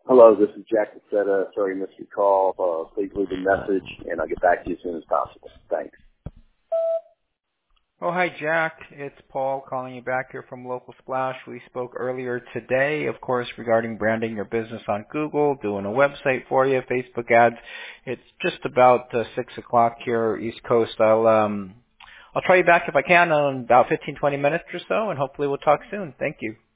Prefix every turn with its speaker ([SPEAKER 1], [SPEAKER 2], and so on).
[SPEAKER 1] Hello, this is Jack Cassetta. Sorry I missed your call. Please leave a message, and I'll get back to you as soon as possible. Thanks.
[SPEAKER 2] Oh, hi, Jack. It's Paul calling you back here from Local Splash. We spoke earlier today, of course, regarding branding your business on Google, doing a website for you, Facebook ads. It's just about 6 o'clock here, East Coast. I'll try you back if I can in about 15, 20 minutes or so, and hopefully we'll talk soon. Thank you.